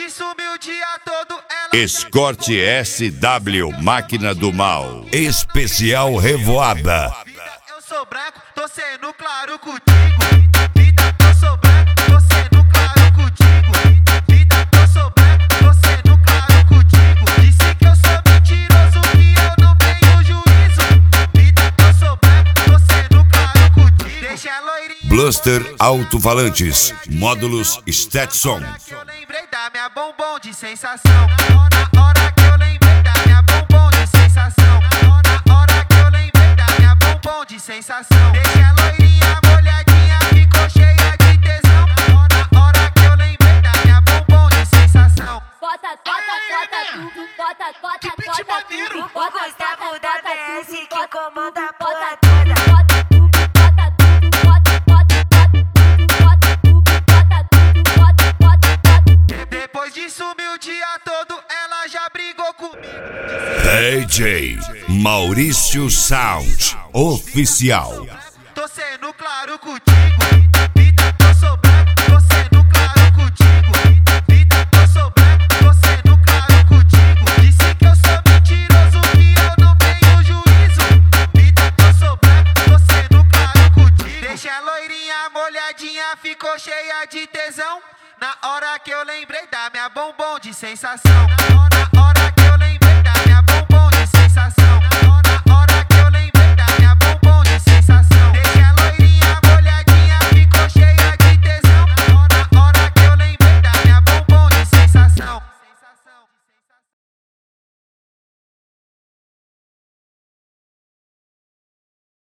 sumiu o dia todo, ela... Escort SW, máquina do mal. Especial Revoada. Eu sou branco, tô sendo claro contigo. Vida, eu sou branco, tô sendo claro contigo. Vida, eu sou branco, tô sendo claro contigo. Disse que eu sou mentiroso, que eu não tenho juízo. Vida, eu sou branco, tô sendo claro contigo. Deixa a loirinha... Bluster Alto-Falantes, módulos Stetson. Eu lembrei da minha bombom de sensação. Na hora que eu lembrei da minha bombom de sensação. Na hora que eu lembrei da minha bombom de sensação. Deixa a loirinha molhadinha, ficou cheia de tesão. Na hora que eu lembrei da minha bombom de sensação. Bota tudo, bota tudo. O Gustavo da BS que comanda a porra Bota toda. Depois de sumir o dia todo, ela já brigou comigo. DJ Maurício Sound, oficial. Tô sendo claro contigo. Vida, eu sou branco, tô sendo claro contigo. Vida, eu sou branco, tô sendo claro contigo. Disse que eu sou mentiroso, que eu não tenho juízo. Vida, eu sou branco, tô sendo claro contigo. Deixa a loirinha molhadinha, ficou cheia de tesão. Na hora que eu lembrei da minha bombom de sensação. Na hora